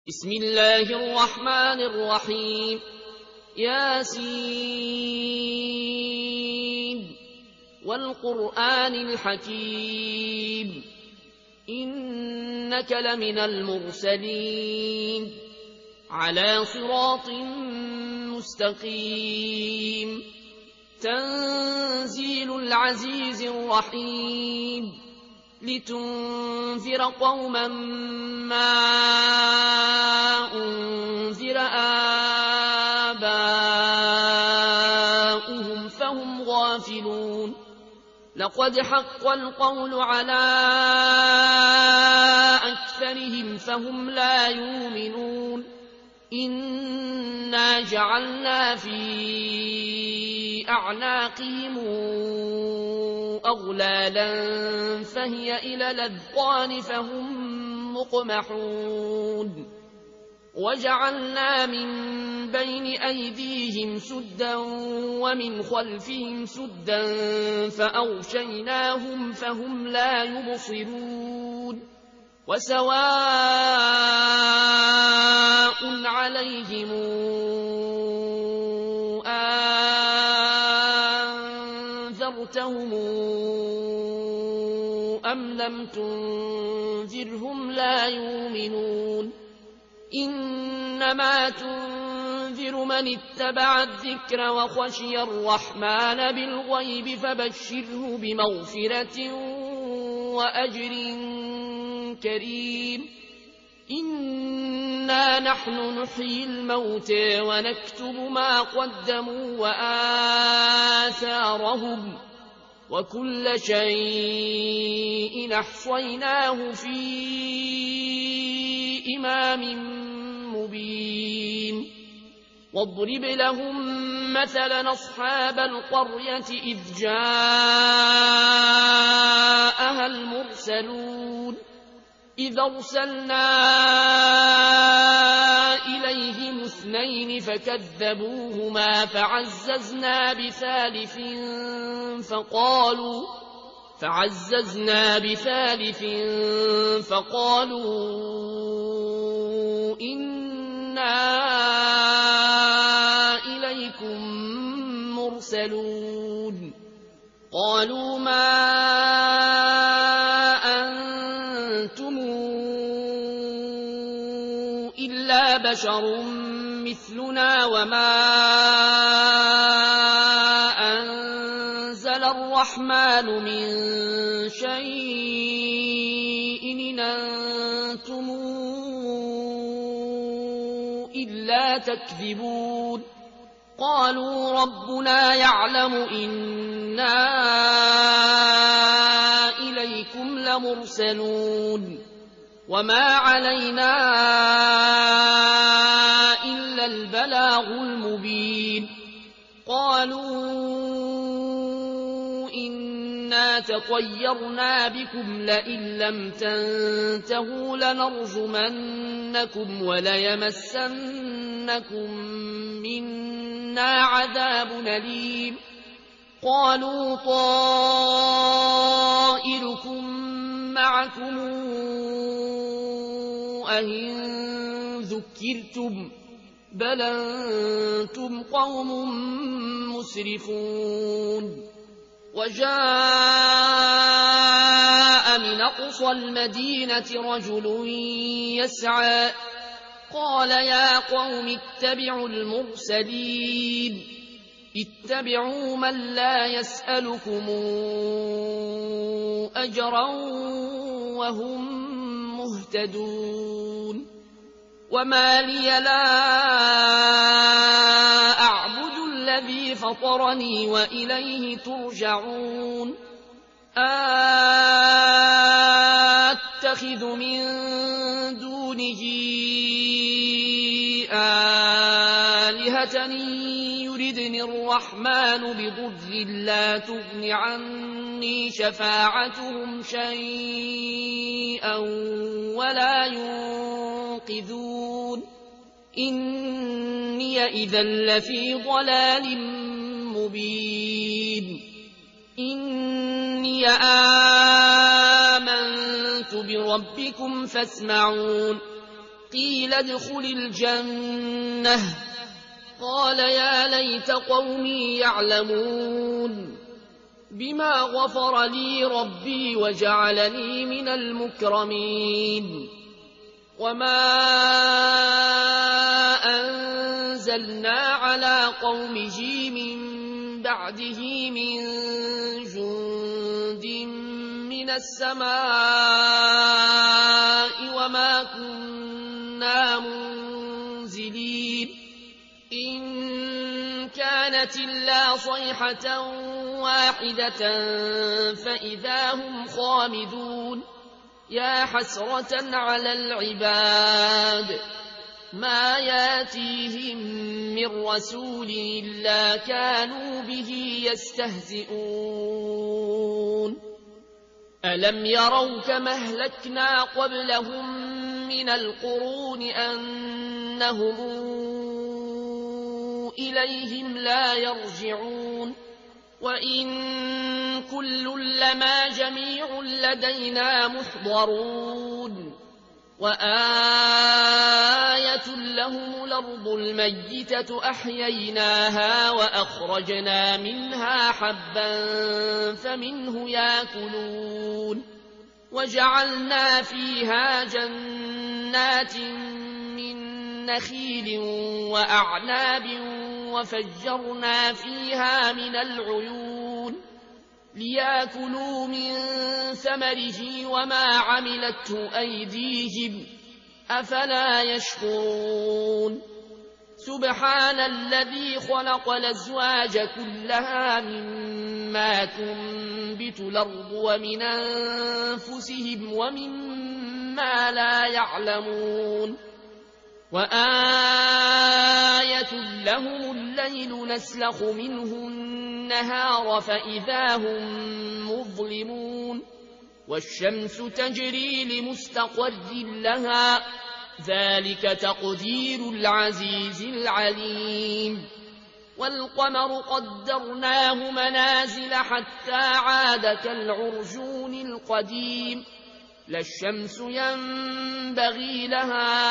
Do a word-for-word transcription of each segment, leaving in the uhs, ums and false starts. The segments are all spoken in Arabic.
بسم الله الرحمن الرحيم. ياسين والقرآن الحكيم إنك لمن المرسلين على صراط مستقيم. تنزيل العزيز الرحيم لتنذر قوما ما أنذر آباؤهم فهم غافلون. لقد حق القول على أكثرهم فهم لا يؤمنون. إنا جعلنا في أعناقهم أغلالا فهي إلى الأذقان فهم مقمحون. وجعلنا من بين أيديهم سدا ومن خلفهم سدا فأغشيناهم فهم لا يبصرون. وسواء عليهم أنذرتهم أم لم تنذرهم لا يؤمنون. إنما تنذر من اتبع الذكر وخشي الرحمن بالغيب فبشره بمغفرة وأجر كريم. إنا نحن نحيي الموتى ونكتب ما قدموا وآثارهم وكل شيء أحصيناه في إمام مبين. واضرب لهم مثلا أصحاب القرية إذ جاءها المرسلون إذ أرسلنا إليهم اثنين فكذبوهما فعززنا بثالث فقالوا فعززنا بثالث فقالوا إنا إليكم مرسلون. قالوا ما أنتم إلا بشر مثلنا وما أنزل الرحمن من شيء إن أنتم إلا تكذبون. قالوا ربنا يعلم إنا إليكم لمرسلون وما علينا إلا البلاغ المبين. قالوا إنا تطيرنا بكم لئن لم تنتهوا لنرجمنكم وليمسنكم منا عذاب أليم. قالوا طائركم معكم أئن ذكرتم بل أنتم قوم مسرفون. وجاء من أقصى المدينة رجل يسعى قال يا قوم اتبعوا المرسلين اتبعوا من لا يسألكم أجرا وهم مهتدون. وما لي لا أعبد الذي فطرني وإليه ترجعون. أتخذ من دونه آلهة يردني الرحمن بضر لا تغن عني شفاعتهم شيئا ولا ينقذون. إني إذا لفي ضلال مبين. إني آمنت بربكم فاسمعون. قيل ادخل الجنة قال يا ليت قومي يعلمون بما غفر لي ربي وجعلني من المكرمين وما أنزلنا على قومه من بعده من جند من السماء وما كنا منزلين إن كانت إلا صيحة واحدة فإذا هم خامدون يا حسرة على العباد ما ياتيهم من رسول إلا كانوا به يستهزئون ألم يروا كما أهلكنا قبلهم من القرون أنهم إليهم لا يرجعون وإن كل لما جميع لدينا محضرون وآية لهم الأرض الميتة أحييناها وأخرجنا منها حبا فمنه يأكلون وجعلنا فيها جنات من نخيل وأعناب وفجرنا فيها من العيون ليأكلوا من ثمره وما عملته أيديهم أفلا يشكرون سبحان الذي خلق الأزواج كلها مما تنبت الأرض ومن أنفسهم ومما لا يعلمون وآية لهم الليل نسلخ منه النهار فإذا هم مظلمون والشمس تجري لمستقر لها ذلك تقدير العزيز العليم والقمر قدرناه منازل حتى عاد كالعرجون القديم لا الشمس ينبغي لها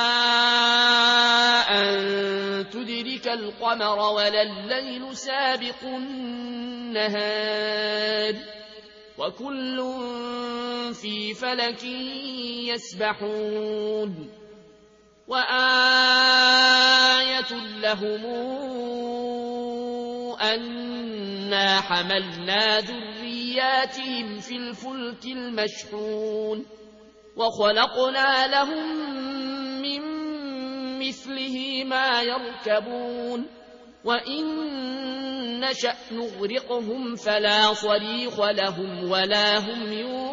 أن تدرك القمر ولا الليل سابق النهار وكل في فلك يسبحون وآية لهم أنا حملنا ذرياتهم في الفلك المشحون وخلقنا لهم من مثله ما يركبون وإن نشأ نغرقهم فلا صريخ لهم ولا هم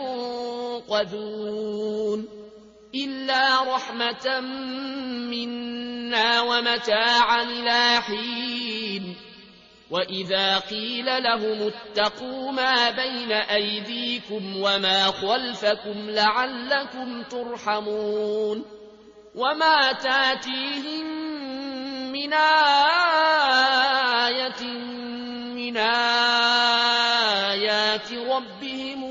ينقذون إلا رحمة منا ومتاعا إلى حين وإذا قيل لهم اتقوا ما بين أيديكم وما خلفكم لعلكم ترحمون وما تاتيهم من آية من آيات ربهم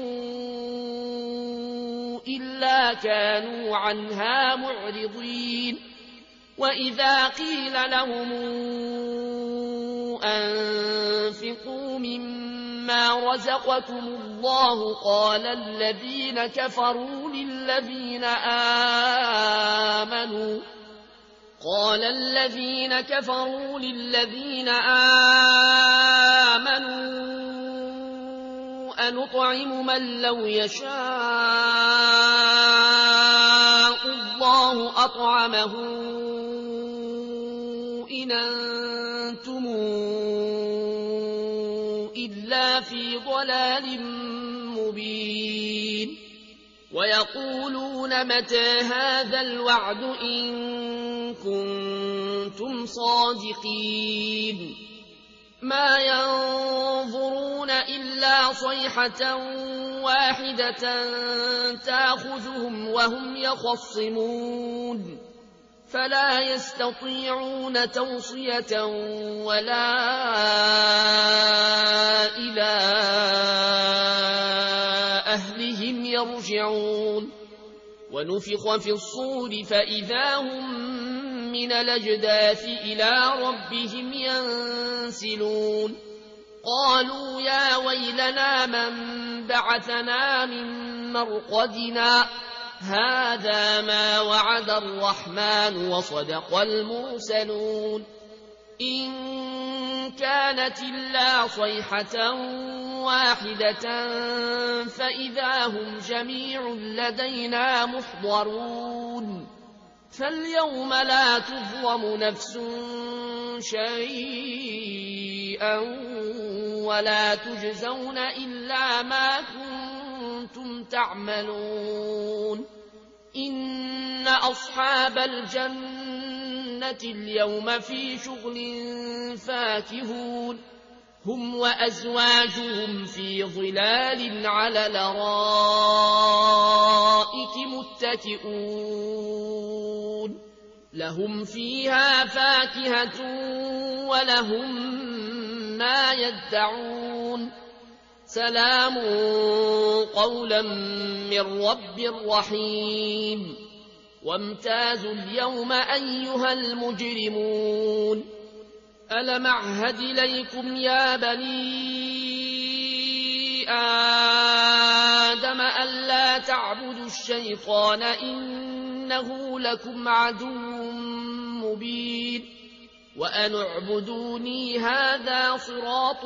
إلا كانوا عنها معرضين وإذا قيل لهم أنفقوا مما رزقكم الله قال الذين كفروا للذين آمنوا قال الذين كفروا للذين آمنوا أنطعم من لو يشاء الله أطعمه إن أنتم إلا في ضلال مبين ويقولون متى هذا الوعد إن كنتم صادقين ما ينظرون إلا صيحة واحدة تأخذهم وهم يخصمون فلا يستطيعون توصية ولا إلى أهلهم يرجعون ونفخ في الصور فإذا هم من الأجداث إلى ربهم ينسلون قالوا يا ويلنا من بعثنا من مرقدنا هذا ما وعد الرحمن وصدق المرسلون إن كانت إلا صيحة واحدة فإذا هم جميع لدينا محضرون فاليوم لا تظلم نفس شيئا ولا تجزون إلا ما كنتم تعملون إن أصحاب الجنة اليوم في شغل فاكهون هم وأزواجهم في ظلال على الأرائك متكئون لهم فيها فاكهة ولهم ما يدعون سلام قولا من رب رحيم وامتازوا اليوم أيها المجرمون ألم أعهد إليكم يا بني آدم ألا تعبدوا الشيطان إنه لكم عدو مبين وأن اعبدوني هذا صراط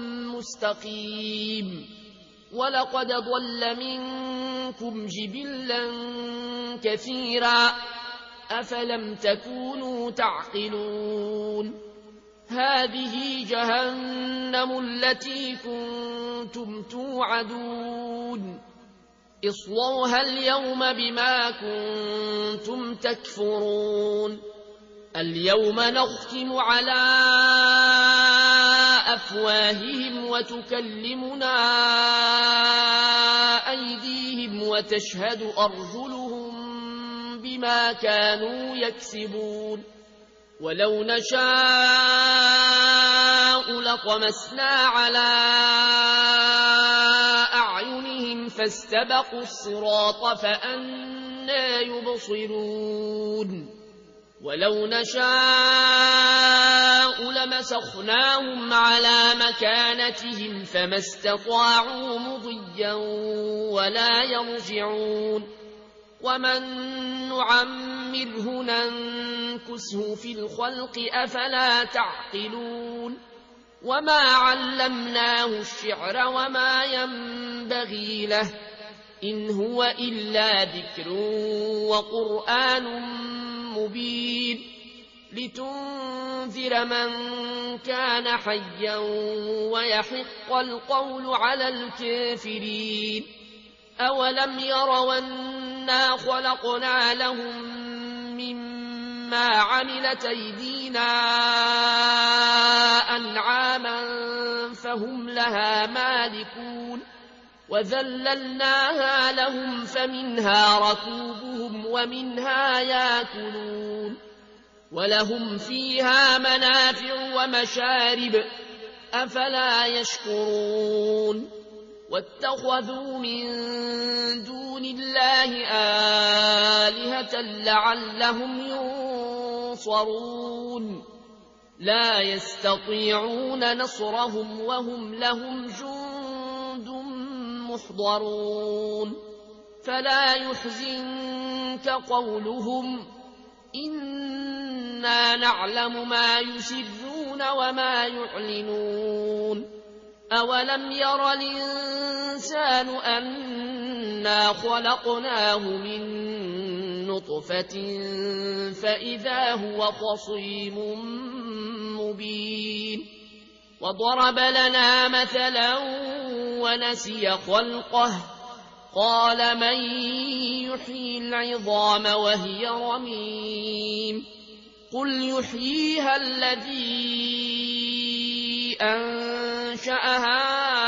مستقيم ولقد ضل منكم جبلا كثيرا أفلم تكونوا تعقلون هذه جهنم التي كنتم توعدون اصلوها اليوم بما كنتم تكفرون اليوم نختم على أفواههم وتكلمنا أيديهم وتشهد أرجلهم بما كانوا يكسبون ولو نشاء لطمسنا على أعينهم فاستبقوا الصراط فأنى يبصرون ولو نشاء لمسخناهم على مكانتهم فما استطاعوا مضيا ولا يرجعون ومن نعمره ننكسه في الخلق أفلا تعقلون وما علمناه الشعر وما ينبغي له إن هو إلا ذكر وقرآن مبين لتنذر من كان حيا ويحق القول على الكافرين أولم يروا أنا خلقنا لهم مما عملت أيدينا أنعاما فهم لها مالكون وذللناها لهم فمنها ركوبهم ومنها ياكلون ولهم فيها منافع ومشارب أفلا يشكرون واتخذوا من دون الله آلهة لعلهم ينصرون لا يستطيعون نصرهم وهم لهم جند محضرون فلا يحزنك قولهم إنا نعلم ما يسرون وما يعلنون أولم ير الإنسان أنا خلقناه من نطفة فإذا هو خصيم مبين وضرب لنا مثلا ونسي خلقه قال من يحيي العظام وهي رميم قل يحييها الذي أنشأها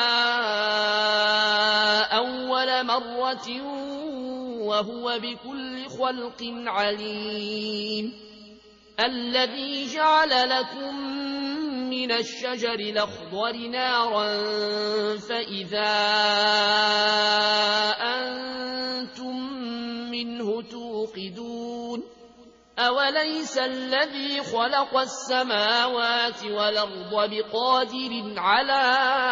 أول مرة وهو بكل خلق عليم الذي جعل لكم من الشجر الأخضر نارا فإذا أنتم منه توقدون أوليس الذي خلق السماوات والأرض بقادر على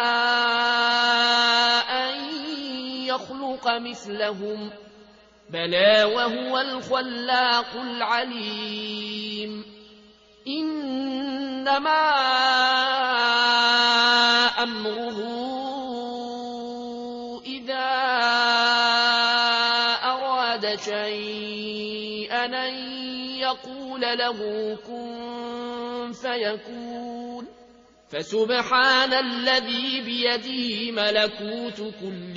أن يخلق مثلهم بلى وهو الخلاق العليم إنما أمره إذا أراد شيئا أن يقول له كن فيكون فسبحان الذي بيده ملكوت كل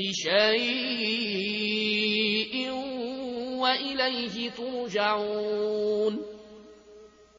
شيء وإليه ترجعون